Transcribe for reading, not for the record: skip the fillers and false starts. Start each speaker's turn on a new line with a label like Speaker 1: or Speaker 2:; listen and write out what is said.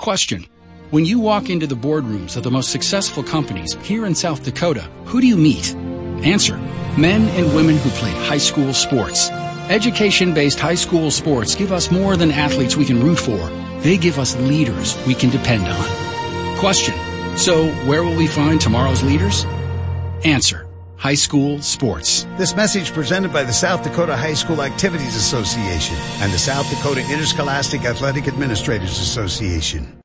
Speaker 1: Question. When you walk into the boardrooms of the most successful companies here in South Dakota, who do you meet? Answer. Men and women who played high school sports. Education-based high school sports give us more than athletes we can root for. They give us leaders we can depend on. Question. So where will we find tomorrow's leaders? Answer. High school sports.
Speaker 2: This message presented by the South Dakota High School Activities Association and the South Dakota Interscholastic Athletic Administrators Association.